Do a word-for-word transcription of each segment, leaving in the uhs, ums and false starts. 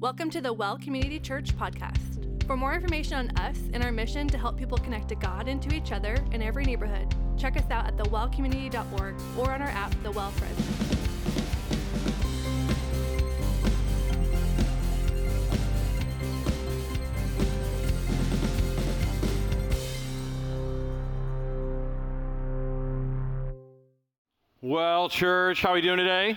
Welcome to the Well Community Church podcast. For more information on us and our mission to help people connect to God and to each other in every neighborhood, check us out at the well community dot org or on our app, The Well Friends. Well, church, how are we doing today?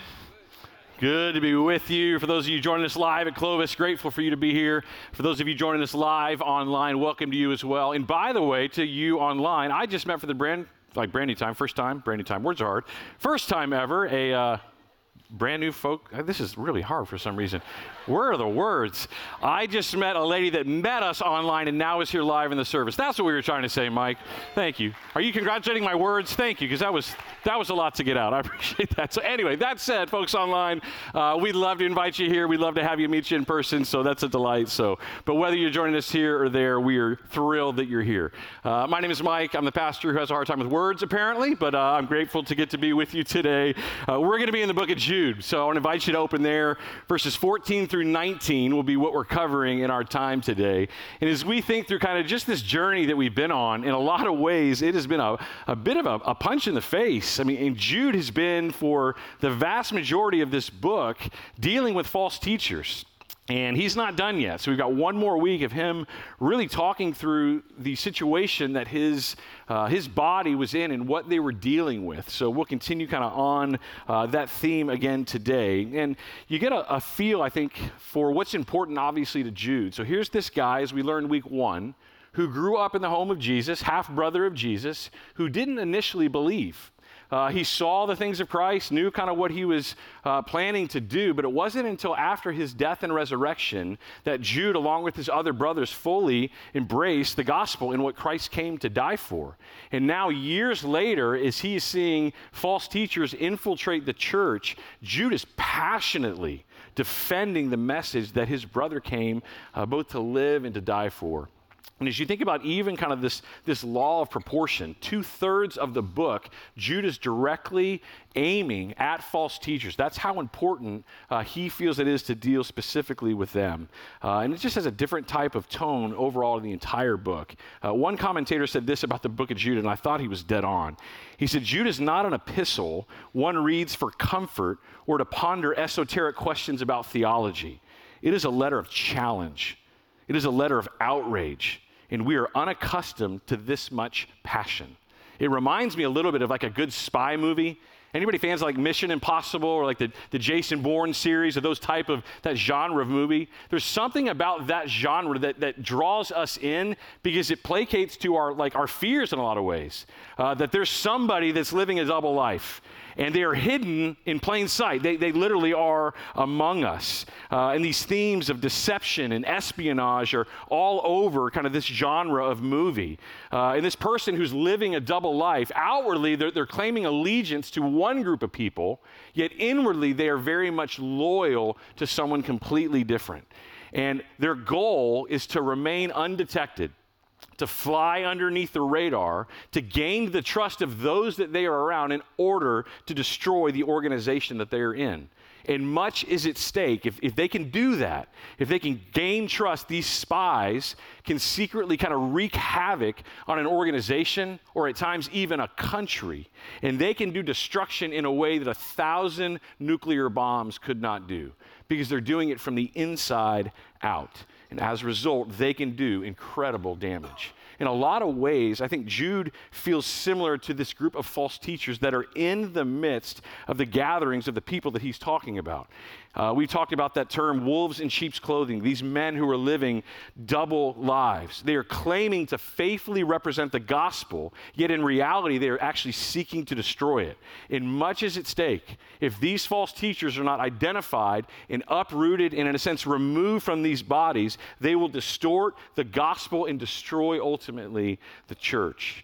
Good to be with you. For those of you joining us live at Clovis, grateful for you to be here. For those of you joining us live online, welcome to you as well. And by the way, to you online, I just met for the brand, like brand new time, first time, brand new time, words are hard. First time ever, a uh, brand new folk, this is really hard for some reason. Where are the words? I just met a lady that met us online and now is here live in the service. That's what we were trying to say, Mike. Thank you. Are you congratulating my words? Thank you, because that was that was a lot to get out. I appreciate that. So anyway, that said, folks online, uh, we'd love to invite you here. We'd love to have you meet you in person, so that's a delight. So, but whether you're joining us here or there, we are thrilled that you're here. Uh, my name is Mike. I'm the pastor who has a hard time with words, apparently, but uh, I'm grateful to get to be with you today. Uh, we're going to be in the book of Jude, so I want to invite you to open there. Verses fourteen through nineteen will be what we're covering in our time today. And as we think through kind of just this journey that we've been on, in a lot of ways, it has been a, a bit of a, a punch in the face. I mean, and Jude has been, for the vast majority of this book, dealing with false teachers. And he's not done yet. So we've got one more week of him really talking through the situation that his uh, his body was in and what they were dealing with. So we'll continue kind of on uh, that theme again today. And you get a, a feel, I think, for what's important, obviously, to Jude. So here's this guy, as we learned week one, who grew up in the home of Jesus, half-brother of Jesus, who didn't initially believe. Uh, he saw the things of Christ, knew kind of what he was uh, planning to do, but it wasn't until after his death and resurrection that Jude, along with his other brothers, fully embraced the gospel and what Christ came to die for. And now, years later, as he is seeing false teachers infiltrate the church, Jude is passionately defending the message that his brother came uh, both to live and to die for. And as you think about even kind of this, this law of proportion, two-thirds of the book, Jude is directly aiming at false teachers. That's how important uh, he feels it is to deal specifically with them. Uh, and it just has a different type of tone overall in the entire book. Uh, one commentator said this about the book of Jude, and I thought he was dead on. He said, Jude is not an epistle one reads for comfort or to ponder esoteric questions about theology. It is a letter of challenge. It is a letter of outrage. And we are unaccustomed to this much passion. It reminds me a little bit of like a good spy movie. Anybody fans like Mission Impossible or like the, the Jason Bourne series or those type of, that genre of movie? There's something about that genre that, that draws us in because it placates to our, like our fears in a lot of ways. Uh, that there's somebody that's living a double life. And they are hidden in plain sight. They, they literally are among us. Uh, and these themes of deception and espionage are all over kind of this genre of movie. Uh, and this person who's living a double life, outwardly they're, they're claiming allegiance to one group of people, yet inwardly they are very much loyal to someone completely different. And their goal is to remain undetected, to fly underneath the radar, to gain the trust of those that they are around in order to destroy the organization that they are in. And much is at stake. If, if they can do that, if they can gain trust, these spies can secretly kind of wreak havoc on an organization or at times even a country. And they can do destruction in a way that a thousand nuclear bombs could not do because they're doing it from the inside out. And as a result, they can do incredible damage. In a lot of ways, I think Jude feels similar to this group of false teachers that are in the midst of the gatherings of the people that he's talking about. Uh, we talked about that term, wolves in sheep's clothing, these men who are living double lives. They are claiming to faithfully represent the gospel, yet in reality, they are actually seeking to destroy it. And much is at stake. If these false teachers are not identified and uprooted and, in a sense, removed from these bodies, they will distort the gospel and destroy, ultimately, the church.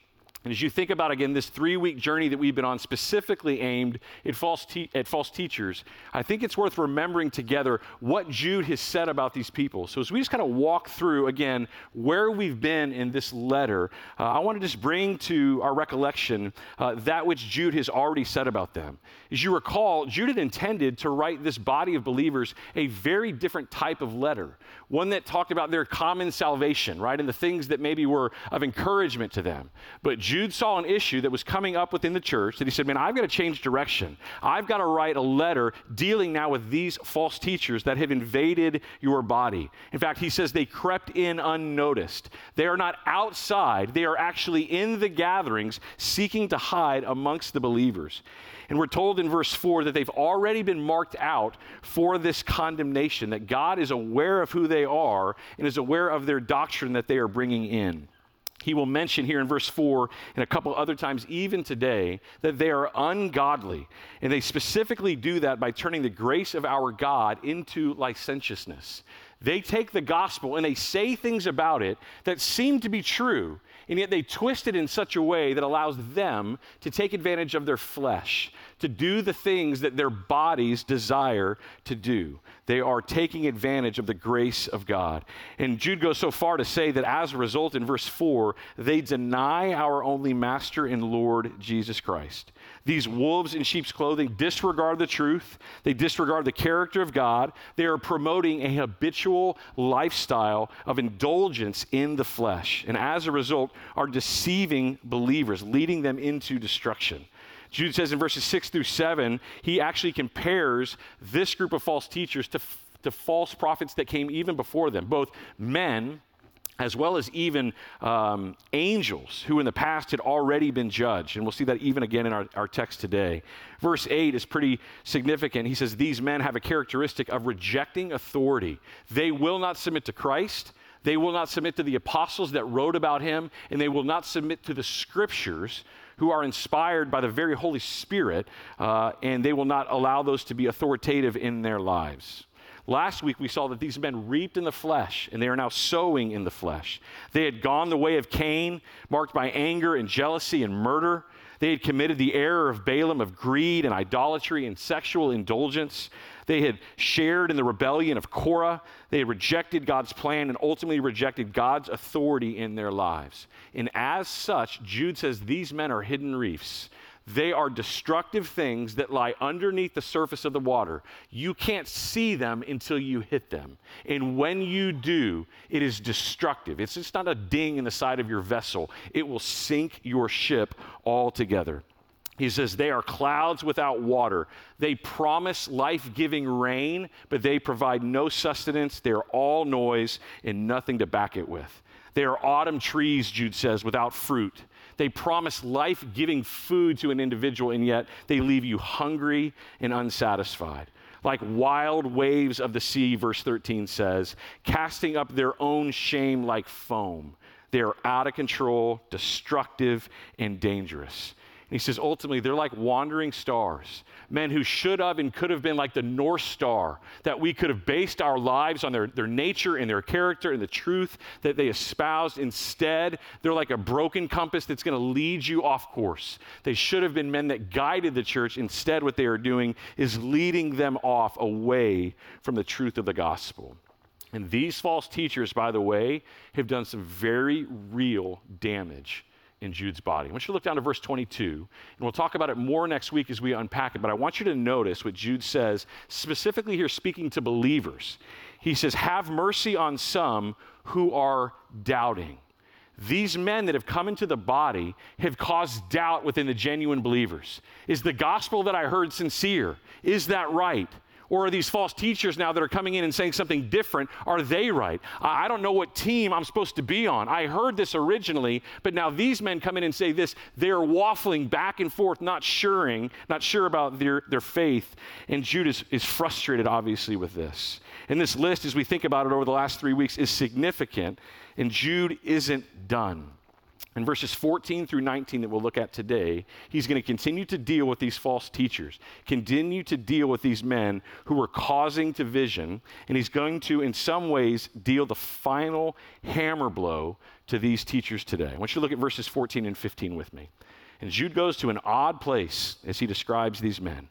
And as you think about, again, this three-week journey that we've been on, specifically aimed at false, te- at false teachers, I think it's worth remembering together what Jude has said about these people. So as we just kind of walk through, again, where we've been in this letter, uh, I want to just bring to our recollection uh, that which Jude has already said about them. As you recall, Jude had intended to write this body of believers a very different type of letter, one that talked about their common salvation, right, and the things that maybe were of encouragement to them. But Jude saw an issue that was coming up within the church that he said, man, I've got to change direction. I've got to write a letter dealing now with these false teachers that have invaded your body. In fact, he says they crept in unnoticed. They are not outside. They are actually in the gatherings seeking to hide amongst the believers. And we're told in verse four that they've already been marked out for this condemnation, that God is aware of who they are and is aware of their doctrine that they are bringing in. He will mention here in verse four and a couple other times even today that they are ungodly. And they specifically do that by turning the grace of our God into licentiousness. They take the gospel and they say things about it that seem to be true, and yet they twist it in such a way that allows them to take advantage of their flesh, to do the things that their bodies desire to do. They are taking advantage of the grace of God. And Jude goes so far to say that as a result, in verse four, they deny our only Master and Lord Jesus Christ. These wolves in sheep's clothing disregard the truth. They disregard the character of God. They are promoting a habitual lifestyle of indulgence in the flesh, and as a result are deceiving believers, leading them into destruction. Jude says in verses six through seven, he actually compares this group of false teachers to, to false prophets that came even before them, both men as well as even um, angels who in the past had already been judged. And we'll see that even again in our, our text today. Verse eight is pretty significant. He says, these men have a characteristic of rejecting authority. They will not submit to Christ. They will not submit to the apostles that wrote about him, and they will not submit to the scriptures, who are inspired by the very Holy Spirit, uh, and they will not allow those to be authoritative in their lives. Last week, we saw that these men reaped in the flesh, and they are now sowing in the flesh. They had gone the way of Cain, marked by anger and jealousy and murder. They had committed the error of Balaam of greed and idolatry and sexual indulgence. They had shared in the rebellion of Korah. They had rejected God's plan and ultimately rejected God's authority in their lives. And as such, Jude says these men are hidden reefs. They are destructive things that lie underneath the surface of the water. You can't see them until you hit them. And when you do, it is destructive. It's just not a ding in the side of your vessel. It will sink your ship altogether. He says they are clouds without water. They promise life-giving rain, but they provide no sustenance. They are all noise and nothing to back it with. They are autumn trees, Jude says, without fruit. They promise life-giving food to an individual, and yet they leave you hungry and unsatisfied. Like wild waves of the sea, verse thirteen says, casting up their own shame like foam. They are out of control, destructive, and dangerous. And he says, ultimately, they're like wandering stars, men who should have and could have been like the North Star, that we could have based our lives on their, their nature and their character and the truth that they espoused. Instead, they're like a broken compass that's going to lead you off course. They should have been men that guided the church. Instead, what they are doing is leading them off away from the truth of the gospel. And these false teachers, by the way, have done some very real damage in Jude's body. I want you to look down to verse twenty-two, and we'll talk about it more next week as we unpack it, but I want you to notice what Jude says, specifically here speaking to believers. He says, have mercy on some who are doubting. These men that have come into the body have caused doubt within the genuine believers. Is the gospel that I heard sincere? Is that right? Or are these false teachers now that are coming in and saying something different, are they right? I don't know what team I'm supposed to be on. I heard this originally, but now these men come in and say this. They're waffling back and forth, not suring, not sure about their, their faith. And Jude is, is frustrated, obviously, with this. And this list, as we think about it over the last three weeks, is significant, and Jude isn't done. in verses fourteen through nineteen that we'll look at today, he's going to continue to deal with these false teachers, continue to deal with these men who are causing division, and he's going to, in some ways, deal the final hammer blow to these teachers today. I want you to look at verses fourteen and fifteen with me. And Jude goes to an odd place as he describes these men.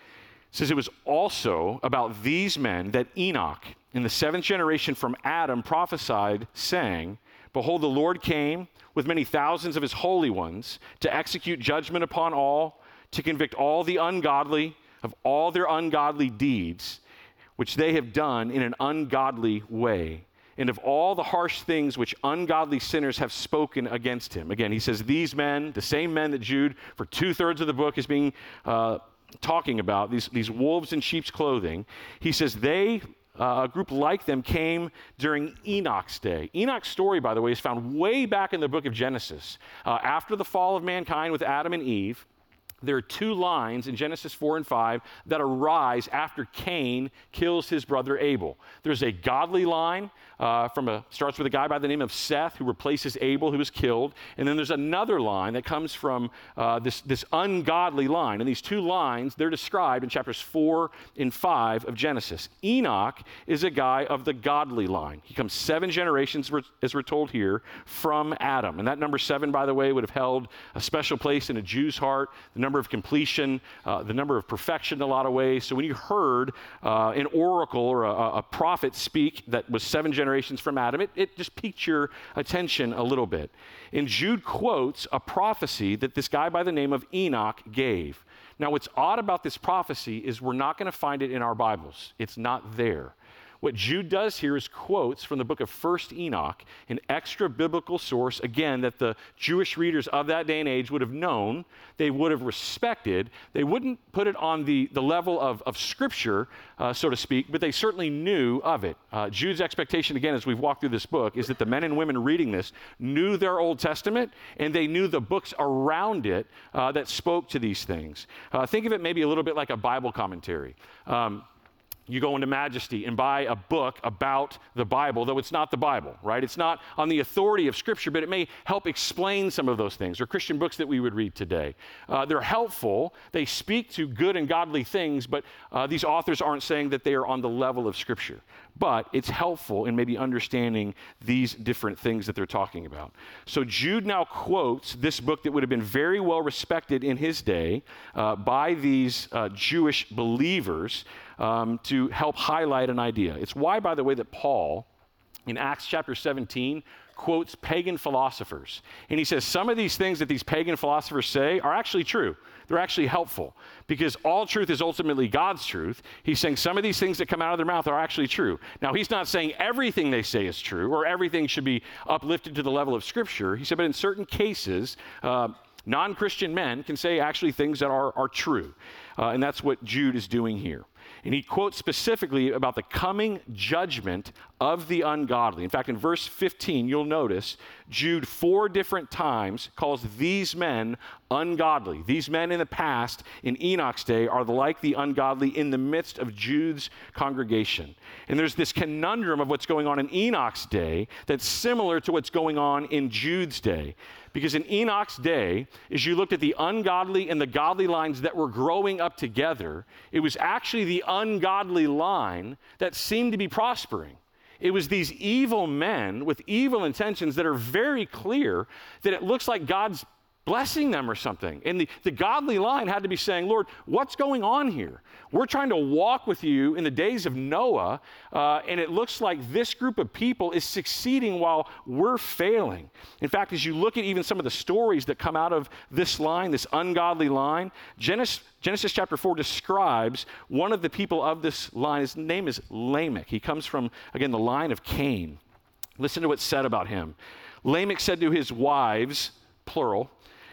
It says, it was also about these men that Enoch, in the seventh generation from Adam, prophesied, saying, behold, the Lord came with many thousands of his holy ones to execute judgment upon all, to convict all the ungodly of all their ungodly deeds, which they have done in an ungodly way, and of all the harsh things which ungodly sinners have spoken against him. Again, he says these men, the same men that Jude, for two-thirds of the book, is being uh, talking about, these, these wolves in sheep's clothing. He says they, uh, a group like them, came during Enoch's day. Enoch's story, by the way, is found way back in the book of Genesis. Uh, after the fall of mankind with Adam and Eve, there are two lines in Genesis four and five that arise after Cain kills his brother Abel. There's a godly line uh, from a starts with a guy by the name of Seth who replaces Abel, who was killed, and then there's another line that comes from uh, this this ungodly line. And these two lines, they're described in chapters four and five of Genesis. Enoch is a guy of the godly line. He comes seven generations, as we're told here, from Adam, and that number seven, by the way, would have held a special place in a Jew's heart. The number of completion, uh, the number of perfection in a lot of ways. So when you heard uh, an oracle or a, a prophet speak that was seven generations from Adam, it, it just piqued your attention a little bit. And Jude quotes a prophecy that this guy by the name of Enoch gave. Now, what's odd about this prophecy is we're not going to find it in our Bibles. It's not there. What Jude does here is quotes from the book of First Enoch, an extra biblical source, again, that the Jewish readers of that day and age would have known, they would have respected. They wouldn't put it on the, the level of, of Scripture, uh, so to speak, but they certainly knew of it. Uh, Jude's expectation, again, as we've walked through this book, is that the men and women reading this knew their Old Testament, and they knew the books around it uh, that spoke to these things. Uh, think of it maybe a little bit like a Bible commentary. Um, You go into Majesty and buy a book about the Bible, though it's not the Bible, right? It's not on the authority of Scripture, but it may help explain some of those things, or Christian books that we would read today. Uh, they're helpful. They speak to good and godly things, but uh, these authors aren't saying that they are on the level of Scripture. But it's helpful in maybe understanding these different things that they're talking about. So Jude now quotes this book that would have been very well respected in his day uh, by these uh, Jewish believers um, to help highlight an idea. It's why, by the way, that Paul, in Acts chapter seventeen, quotes pagan philosophers. And he says some of these things that these pagan philosophers say are actually true. They're actually helpful because all truth is ultimately God's truth. He's saying some of these things that come out of their mouth are actually true. Now, he's not saying everything they say is true or everything should be uplifted to the level of Scripture. He said, but in certain cases, uh, non-Christian men can say actually things that are, are true. Uh, and that's what Jude is doing here. And he quotes specifically about the coming judgment of the ungodly. In fact, in verse fifteen, you'll notice Jude four different times calls these men ungodly. These men in the past, in Enoch's day, are like the ungodly in the midst of Jude's congregation. And there's this conundrum of what's going on in Enoch's day that's similar to what's going on in Jude's day. Because in Enoch's day, as you looked at the ungodly and the godly lines that were growing up together, it was actually the ungodly line that seemed to be prospering. It was these evil men with evil intentions that are very clear that it looks like God's blessing them or something. And the, the godly line had to be saying, Lord, what's going on here? We're trying to walk with you in the days of Noah, uh, and it looks like this group of people is succeeding while we're failing. In fact, as you look at even some of the stories that come out of this line, this ungodly line, Genesis, Genesis chapter four describes one of the people of this line. His name is Lamech. He comes from, again, the line of Cain. Listen to what's said about him. Lamech said to his wives, plural,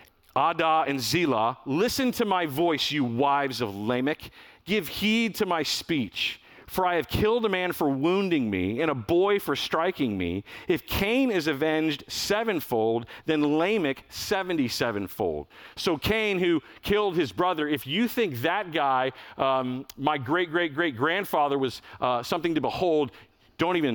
Adah and Zillah, listen to my voice, you wives of Lamech. Give heed to my speech. For I have killed a man for wounding me, and a boy for striking me. If Cain is avenged sevenfold, then Lamech seventy-sevenfold. So Cain, who killed his brother, if you think that guy, um, my great-great-great-grandfather, was uh, something to behold, don't even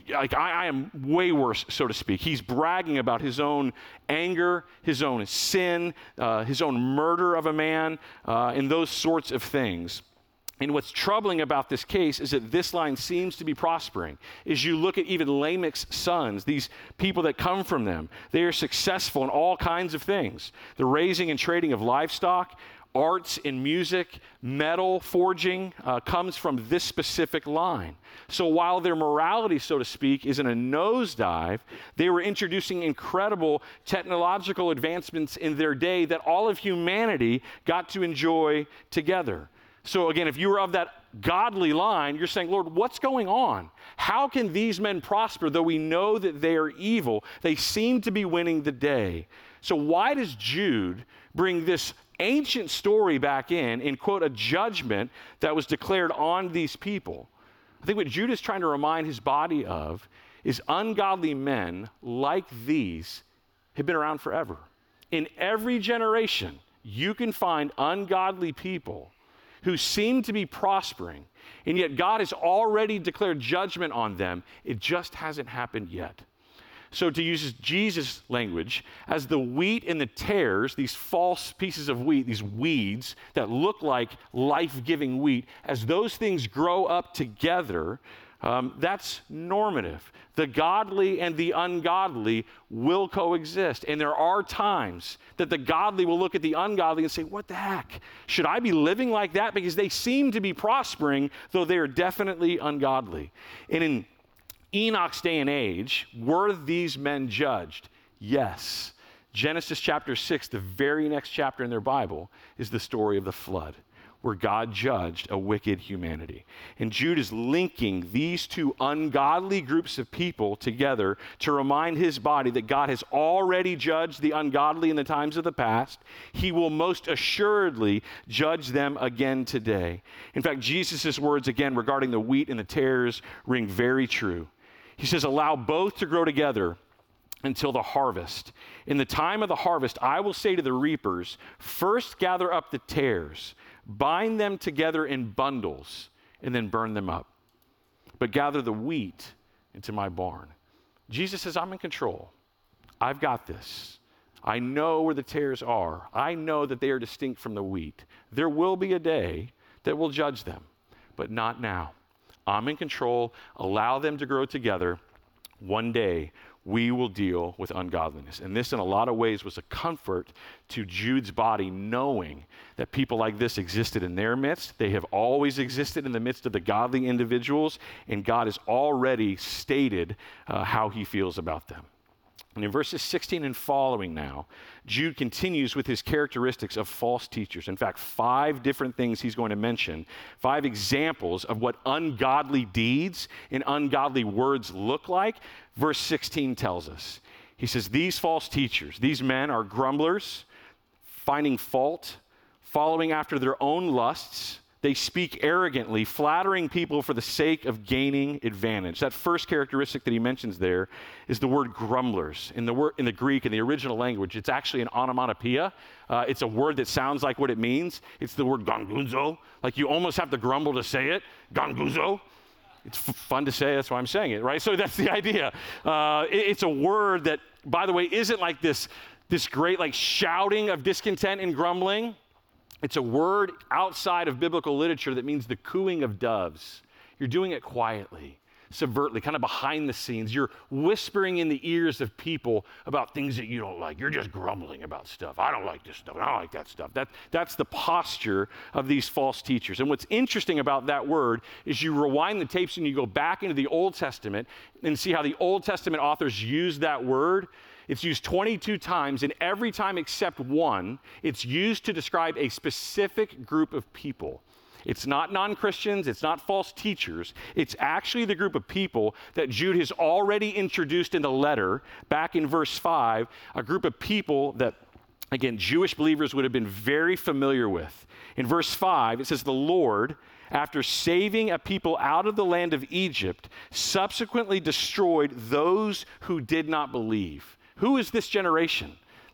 like, I, I am way worse, so to speak. He's bragging about his own anger, his own sin, uh, his own murder of a man, uh, and those sorts of things. And what's troubling about this case is that this line seems to be prospering. As you look at even Lamech's sons, these people that come from them, they are successful in all kinds of things. The raising and trading of livestock, arts and music, metal forging uh, comes from this specific line. So while their morality, so to speak, is in a nosedive, they were introducing incredible technological advancements in their day that all of humanity got to enjoy together. So again, if you were of that godly line, you're saying, Lord, what's going on? How can these men prosper, though we know that they are evil? They seem to be winning the day. So why does Jude bring this ancient story back in and quote a judgment that was declared on these people? I think what Jude is trying to remind his body of is ungodly men like these have been around forever. In every generation, you can find ungodly people who seem to be prospering, and yet God has already declared judgment on them. It just hasn't happened yet. So to use Jesus' language, as the wheat and the tares, these false pieces of wheat, these weeds that look like life-giving wheat, as those things grow up together, um, that's normative. The godly and the ungodly will coexist. And there are times that the godly will look at the ungodly and say, what the heck? Should I be living like that? Because they seem to be prospering, though they are definitely ungodly. And in Enoch's day and age, were these men judged? Yes. Genesis chapter six, the very next chapter in their Bible, is the story of the flood, where God judged a wicked humanity. And Jude is linking these two ungodly groups of people together to remind his body that God has already judged the ungodly in the times of the past. He will most assuredly judge them again today. In fact, Jesus' words again regarding the wheat and the tares ring very true. He says, allow both to grow together until the harvest. In the time of the harvest, I will say to the reapers, first gather up the tares, bind them together in bundles, and then burn them up. But gather the wheat into my barn. Jesus says, I'm in control. I've got this. I know where the tares are. I know that they are distinct from the wheat. There will be a day that will judge them, but not now. I'm in control. Allow them to grow together. One day, we will deal with ungodliness. And this, in a lot of ways, was a comfort to Jude's body, knowing that people like this existed in their midst. They have always existed in the midst of the godly individuals, and God has already stated uh, how he feels about them. And in verses sixteen and following now, Jude continues with his characteristics of false teachers. In fact, five different things he's going to mention, five examples of what ungodly deeds and ungodly words look like. Verse sixteen tells us, he says, these false teachers, these men are grumblers, finding fault, following after their own lusts. They speak arrogantly, flattering people for the sake of gaining advantage. That first characteristic that he mentions there is the word grumblers. In the, word, in the Greek, in the original language, it's actually an onomatopoeia. Uh, it's a word that sounds like what it means. It's the word gonguzo. Like you almost have to grumble to say it. Gonguzo. It's f- fun to say, that's why I'm saying it, right? So that's the idea. Uh, it, it's a word that, by the way, isn't like this, this great like shouting of discontent and grumbling. It's a word outside of biblical literature that means the cooing of doves. You're doing it quietly, subvertly, kind of behind the scenes. You're whispering in the ears of people about things that you don't like. You're just grumbling about stuff. I don't like this stuff. I don't like that stuff. That, that's the posture of these false teachers. And what's interesting about that word is you rewind the tapes and you go back into the Old Testament and see how the Old Testament authors use that word. It's used twenty-two times, and every time except one, it's used to describe a specific group of people. It's not non-Christians, it's not false teachers. It's actually the group of people that Jude has already introduced in the letter back in verse five, a group of people that, again, Jewish believers would have been very familiar with. In verse five, it says, the Lord, after saving a people out of the land of Egypt, subsequently destroyed those who did not believe. Who is this generation?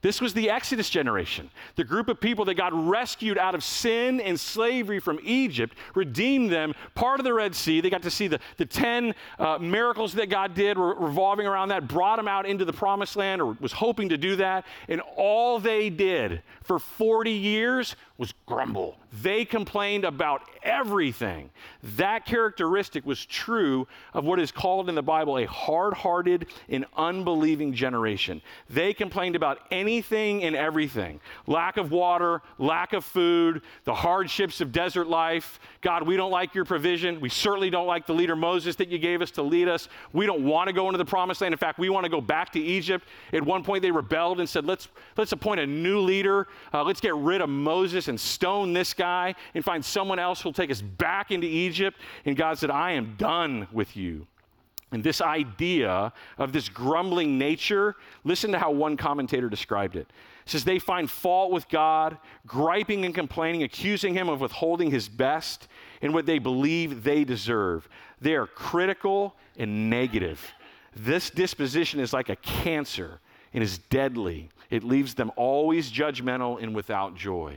This was the Exodus generation, the group of people that got rescued out of sin and slavery from Egypt, redeemed them, part of the Red Sea. They got to see the, the ten uh, miracles that God did re- revolving around that, brought them out into the promised land, or was hoping to do that. And all they did for forty years was grumble. They complained about everything. That characteristic was true of what is called in the Bible a hard-hearted and unbelieving generation. They complained about anything and everything. Lack of water, lack of food, the hardships of desert life. God, we don't like your provision. We certainly don't like the leader Moses that you gave us to lead us. We don't want to go into the promised land. In fact, we want to go back to Egypt. At one point, they rebelled and said, let's, let's appoint a new leader. Uh, let's get rid of Moses and stone this guy and find someone else who'll take us back into Egypt. And God said, I am done with you. And this idea of this grumbling nature, listen to how one commentator described it. It says they find fault with God, griping and complaining, accusing him of withholding his best and what they believe they deserve. They are critical and negative. This disposition is like a cancer and is deadly. It leaves them always judgmental and without joy.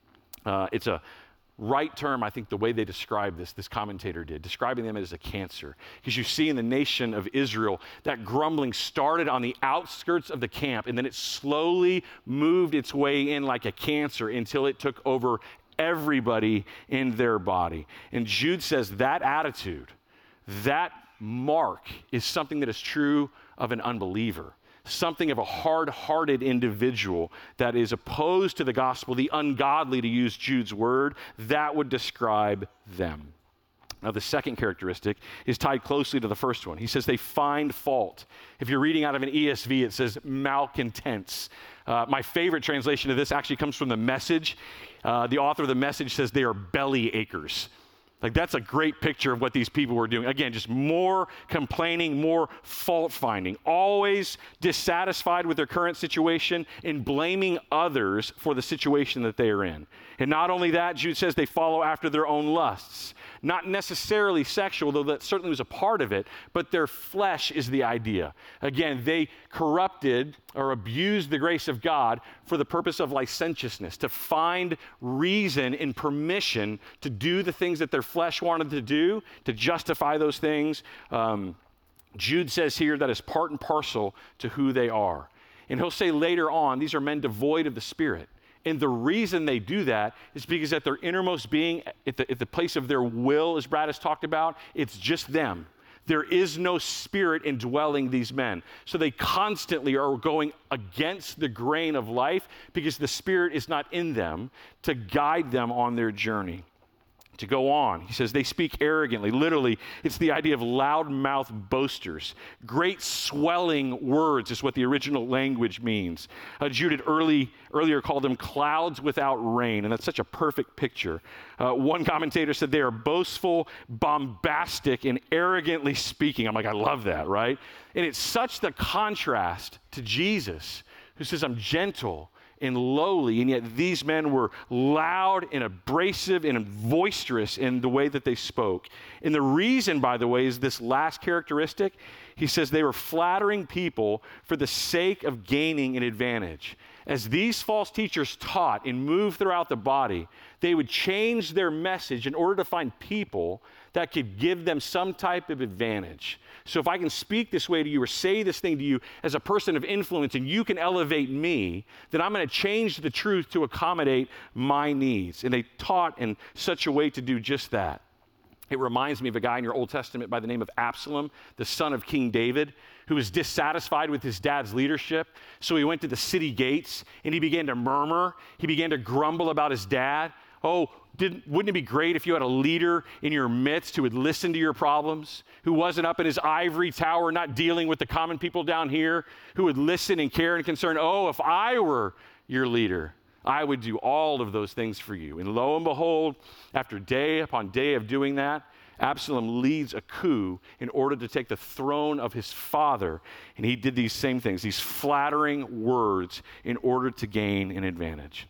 Uh, it's a right term, I think, the way they describe this, this commentator did, describing them as a cancer. Because you see in the nation of Israel, that grumbling started on the outskirts of the camp, and then it slowly moved its way in like a cancer until it took over everybody in their body. And Jude says that attitude, that mark is something that is true of an unbeliever. Something of a hard-hearted individual that is opposed to the gospel, the ungodly, to use Jude's word, that would describe them. Now, the second characteristic is tied closely to the first one. He says they find fault. If you're reading out of an E S V, it says malcontents. Uh, my favorite translation of this actually comes from the Message. Uh, the author of the Message says they are belly achers. Like, that's a great picture of what these people were doing. Again, just more complaining, more fault finding, always dissatisfied with their current situation and blaming others for the situation that they are in. And not only that, Jude says they follow after their own lusts. Not necessarily sexual, though that certainly was a part of it, but their flesh is the idea. Again, they corrupted or abused the grace of God for the purpose of licentiousness, to find reason and permission to do the things that their flesh wanted to do, to justify those things. Um, Jude says here that is part and parcel to who they are. And he'll say later on, these are men devoid of the Spirit. And the reason they do that is because at their innermost being, at the, at the place of their will, as Brad has talked about, it's just them. There is no Spirit indwelling these men. So they constantly are going against the grain of life because the Spirit is not in them to guide them on their journey. To go on, he says they speak arrogantly. Literally, it's the idea of loud-mouthed boasters. Great swelling words is what the original language means. Uh, Jude had early, earlier called them clouds without rain, and that's such a perfect picture. Uh, one commentator said they are boastful, bombastic, and arrogantly speaking. I'm like, I love that, right? And it's such the contrast to Jesus, who says, I'm gentle and lowly, and yet these men were loud and abrasive and boisterous in the way that they spoke. And the reason, by the way, is this last characteristic. He says they were flattering people for the sake of gaining an advantage. As these false teachers taught and moved throughout the body, they would change their message in order to find people that could give them some type of advantage. So if I can speak this way to you or say this thing to you as a person of influence and you can elevate me, then I'm going to change the truth to accommodate my needs. And they taught in such a way to do just that. It reminds me of a guy in your Old Testament by the name of Absalom, the son of King David, who was dissatisfied with his dad's leadership. So he went to the city gates and he began to murmur. He began to grumble about his dad. Oh, didn't, wouldn't it be great if you had a leader in your midst who would listen to your problems, who wasn't up in his ivory tower not dealing with the common people down here, who would listen and care and concern? Oh, if I were your leader, I would do all of those things for you. And lo and behold, after day upon day of doing that, Absalom leads a coup in order to take the throne of his father. And he did these same things, these flattering words in order to gain an advantage.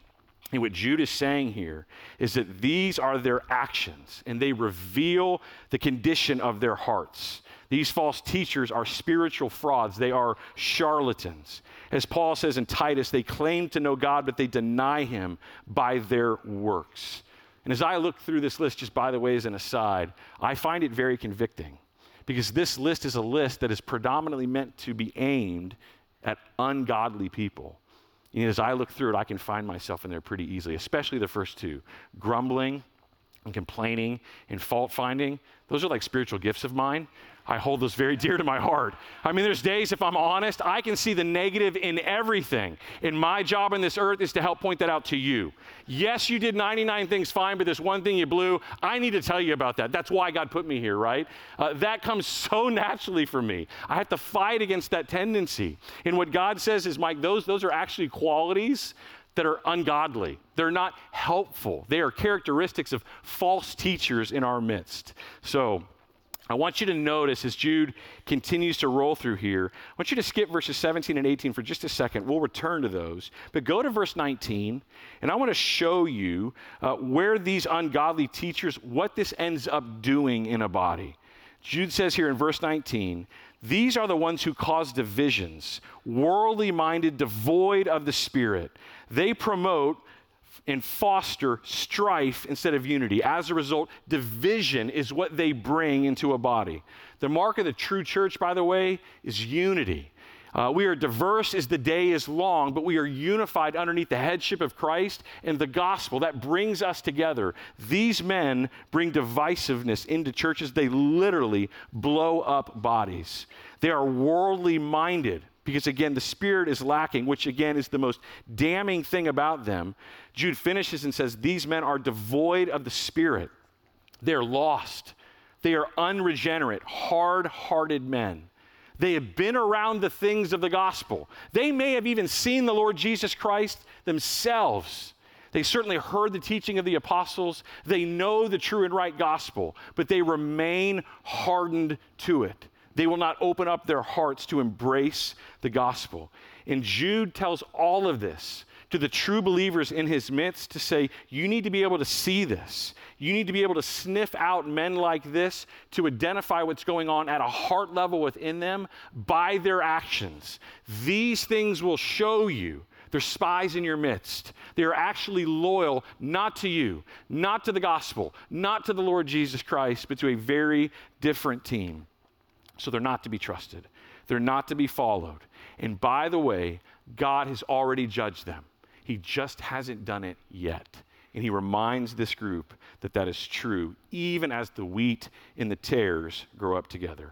And what Jude is saying here is that these are their actions, and they reveal the condition of their hearts. These false teachers are spiritual frauds. They are charlatans. As Paul says in Titus, they claim to know God, but they deny him by their works. And as I look through this list, just by the way, as an aside, I find it very convicting, because this list is a list that is predominantly meant to be aimed at ungodly people. And as I look through it, I can find myself in there pretty easily, especially the first two. Grumbling and complaining and fault finding, those are like spiritual gifts of mine. I hold those very dear to my heart. I mean, there's days, if I'm honest, I can see the negative in everything. And my job on this earth is to help point that out to you. Yes, you did ninety-nine things fine, but there's one thing you blew. I need to tell you about that. That's why God put me here, right? Uh, that comes so naturally for me. I have to fight against that tendency. And what God says is, Mike, those, those are actually qualities that are ungodly. They're not helpful. They are characteristics of false teachers in our midst. So I want you to notice as Jude continues to roll through here, I want you to skip verses seventeen and eighteen for just a second. We'll return to those. But go to verse nineteen, and I want to show you uh, where these ungodly teachers, what this ends up doing in a body. Jude says here in verse nineteen, these are the ones who cause divisions, worldly minded, devoid of the Spirit. They promote and foster strife instead of unity. As a result, division is what they bring into a body. The mark of the true church, by the way, is unity. Uh, we are diverse as the day is long, but we are unified underneath the headship of Christ and the gospel. That brings us together. These men bring divisiveness into churches. They literally blow up bodies. They are worldly minded because, again, the Spirit is lacking, which, again, is the most damning thing about them. Jude finishes and says, these men are devoid of the Spirit. They're lost. They are unregenerate, hard-hearted men. They have been around the things of the gospel. They may have even seen the Lord Jesus Christ themselves. They certainly heard the teaching of the apostles. They know the true and right gospel, but they remain hardened to it. They will not open up their hearts to embrace the gospel. And Jude tells all of this to the true believers in his midst to say, you need to be able to see this. You need to be able to sniff out men like this, to identify what's going on at a heart level within them by their actions. These things will show you they're spies in your midst. They are actually loyal not to you, not to the gospel, not to the Lord Jesus Christ, but to a very different team. So they're not to be trusted. They're not to be followed. And by the way, God has already judged them. He just hasn't done it yet. And he reminds this group that that is true, even as the wheat and the tares grow up together.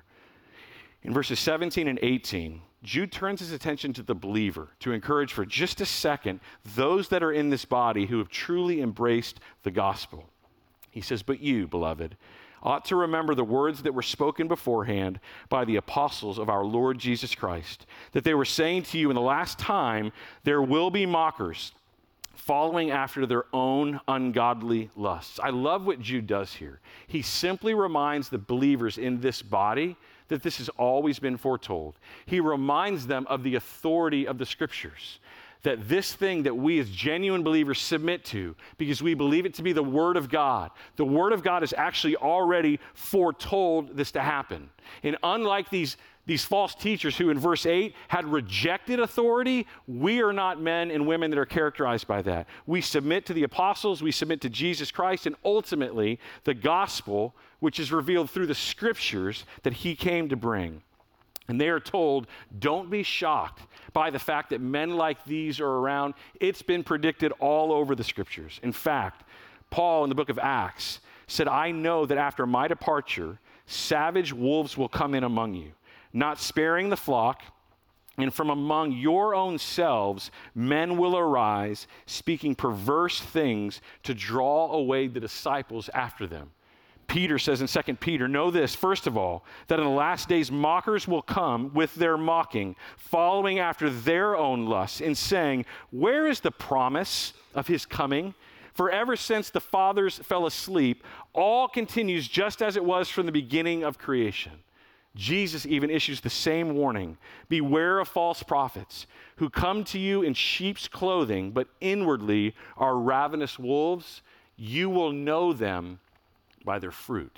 In verses seventeen and eighteen, Jude turns his attention to the believer to encourage for just a second those that are in this body who have truly embraced the gospel. He says, but you, beloved, ought to remember the words that were spoken beforehand by the apostles of our Lord Jesus Christ, that they were saying to you in the last time, there will be mockers following after their own ungodly lusts. I love what Jude does here. He simply reminds the believers in this body that this has always been foretold. He reminds them of the authority of the scriptures, that this thing that we as genuine believers submit to, because we believe it to be the Word of God, the Word of God has actually already foretold this to happen. And unlike these, these false teachers who in verse eight had rejected authority, we are not men and women that are characterized by that. We submit to the apostles, we submit to Jesus Christ, and ultimately the gospel, which is revealed through the scriptures that he came to bring. And they are told, don't be shocked by the fact that men like these are around. It's been predicted all over the scriptures. In fact, Paul in the book of Acts said, I know that after my departure, savage wolves will come in among you, not sparing the flock, and from among your own selves, men will arise, speaking perverse things to draw away the disciples after them. Peter says in Second Peter, know this, first of all, that in the last days mockers will come with their mocking, following after their own lusts, and saying, where is the promise of his coming? For ever since the fathers fell asleep, all continues just as it was from the beginning of creation. Jesus even issues the same warning. Beware of false prophets who come to you in sheep's clothing, but inwardly are ravenous wolves. You will know them by their fruit.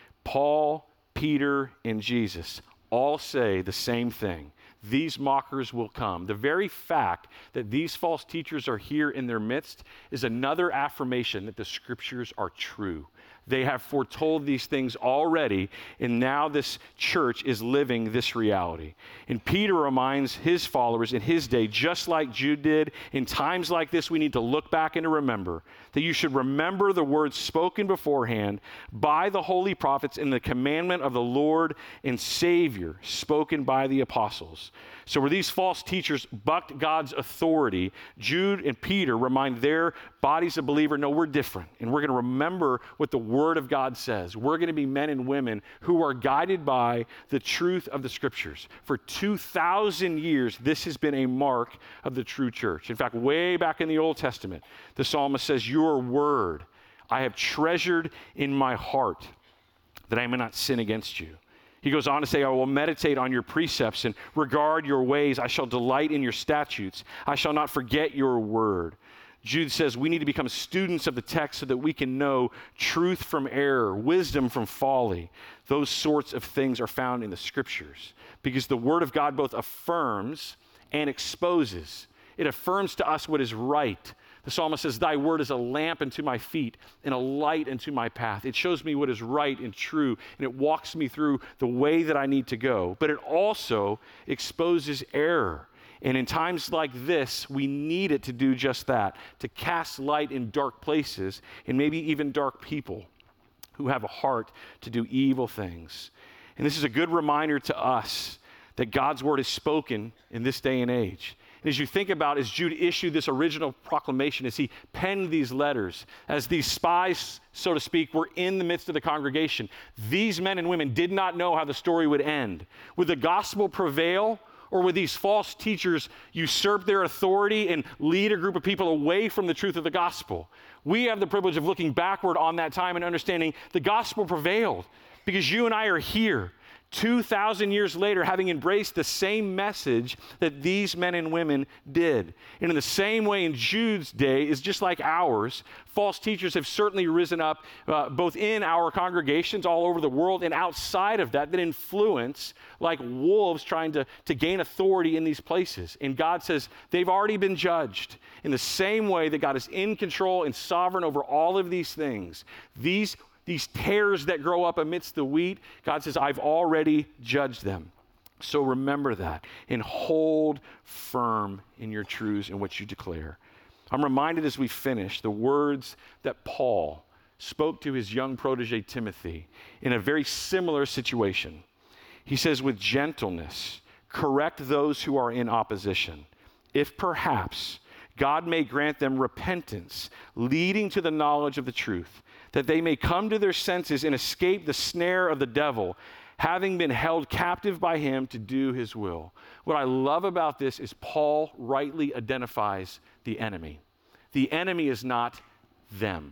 Paul, Peter, and Jesus all say the same thing. These mockers will come. The very fact that these false teachers are here in their midst is another affirmation that the scriptures are true. They have foretold these things already, and now this church is living this reality. And Peter reminds his followers in his day, just like Jude did, in times like this, we need to look back and to remember that you should remember the words spoken beforehand by the holy prophets in the commandment of the Lord and Savior spoken by the apostles. So where these false teachers bucked God's authority, Jude and Peter remind their bodies of believers, no, we're different. And we're going to remember what the Word of God says. We're going to be men and women who are guided by the truth of the Scriptures. For two thousand years, this has been a mark of the true church. In fact, way back in the Old Testament, the psalmist says, your word I have treasured in my heart that I may not sin against you. He goes on to say, I will meditate on your precepts and regard your ways. I shall delight in your statutes. I shall not forget your word. Jude says we need to become students of the text so that we can know truth from error, wisdom from folly. Those sorts of things are found in the scriptures because the word of God both affirms and exposes. It affirms to us what is right. The psalmist says, thy word is a lamp unto my feet and a light unto my path. It shows me what is right and true, and it walks me through the way that I need to go. But it also exposes error. And in times like this, we need it to do just that, to cast light in dark places and maybe even dark people who have a heart to do evil things. And this is a good reminder to us that God's word is spoken in this day and age. And as you think about, as Jude issued this original proclamation, as he penned these letters, as these spies, so to speak, were in the midst of the congregation, these men and women did not know how the story would end. Would the gospel prevail, or would these false teachers usurp their authority and lead a group of people away from the truth of the gospel? We have the privilege of looking backward on that time and understanding the gospel prevailed because you and I are here two thousand years later, having embraced the same message that these men and women did. And in the same way in Jude's day is just like ours, false teachers have certainly risen up uh, both in our congregations all over the world and outside of that that influence like wolves trying to, to gain authority in these places. And God says they've already been judged. In the same way that God is in control and sovereign over all of these things, these These tares that grow up amidst the wheat, God says, I've already judged them. So remember that and hold firm in your truths and what you declare. I'm reminded as we finish the words that Paul spoke to his young protege Timothy in a very similar situation. He says, with gentleness, correct those who are in opposition, if perhaps God may grant them repentance, leading to the knowledge of the truth, that they may come to their senses and escape the snare of the devil, having been held captive by him to do his will. What I love about this is Paul rightly identifies the enemy. The enemy is not them.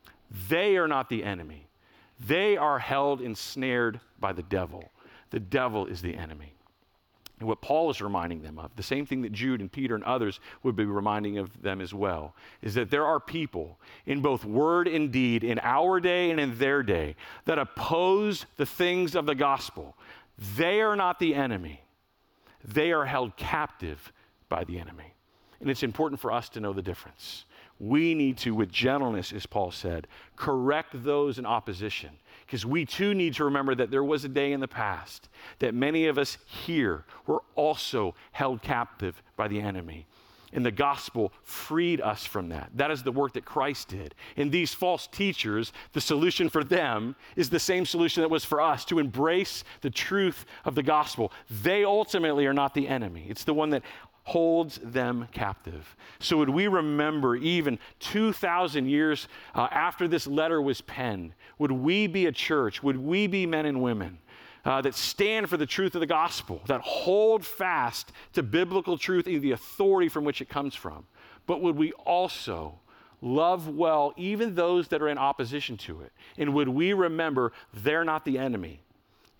They are not the enemy. They are held ensnared by the devil. The devil is the enemy. And what Paul is reminding them of, the same thing that Jude and Peter and others would be reminding of them as well, is that there are people in both word and deed, in our day and in their day, that oppose the things of the gospel. They are not the enemy. They are held captive by the enemy. And it's important for us to know the difference. We need to, with gentleness, as Paul said, correct those in opposition. Because we too need to remember that there was a day in the past that many of us here were also held captive by the enemy. And the gospel freed us from that. That is the work that Christ did. And these false teachers, the solution for them is the same solution that was for us, to embrace the truth of the gospel. They ultimately are not the enemy. It's the one that holds them captive. So would we remember even two thousand years uh, after this letter was penned, would we be a church, would we be men and women uh, that stand for the truth of the gospel, that hold fast to biblical truth and the authority from which it comes from? But would we also love well even those that are in opposition to it? And would we remember they're not the enemy?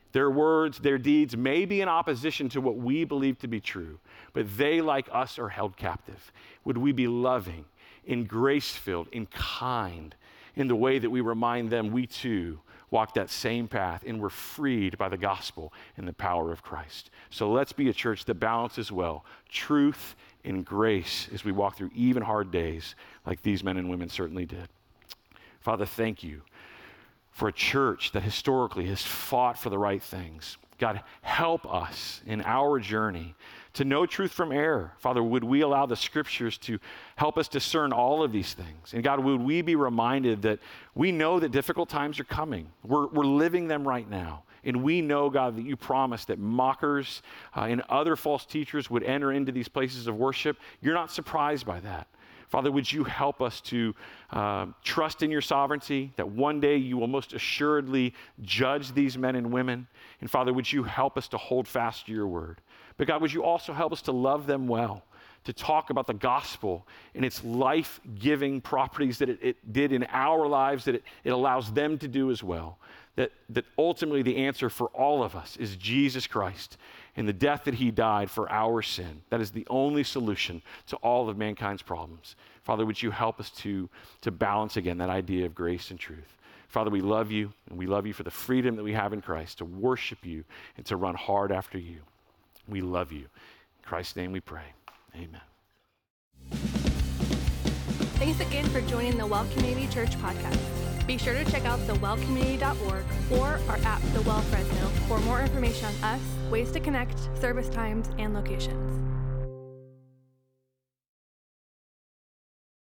Their words, their deeds may be in opposition to what we believe to be true, but they, like us, are held captive. Would we be loving, and grace-filled, and kind in the way that we remind them we too walk that same path and we're freed by the gospel and the power of Christ. So let's be a church that balances well truth and grace as we walk through even hard days like these men and women certainly did. Father, thank you for a church that historically has fought for the right things. God, help us in our journey to know truth from error. Father, would we allow the scriptures to help us discern all of these things? And God, would we be reminded that we know that difficult times are coming. We're, we're living them right now. And we know, God, that you promised that mockers uh, and other false teachers would enter into these places of worship. You're not surprised by that. Father, would you help us to uh, trust in your sovereignty, that one day you will most assuredly judge these men and women. And Father, would you help us to hold fast to your word? But God, would you also help us to love them well, to talk about the gospel and its life-giving properties that it, it did in our lives, that it, it allows them to do as well. That, that ultimately the answer for all of us is Jesus Christ and the death that he died for our sin. That is the only solution to all of mankind's problems. Father, would you help us to, to balance again that idea of grace and truth? Father, we love you, and we love you for the freedom that we have in Christ to worship you and to run hard after you. We love you. In Christ's name we pray. Amen. Thanks again for joining the Well Community Church podcast. Be sure to check out the well community dot org or our app, The Well Fresno, for more information on us, ways to connect, service times, and locations.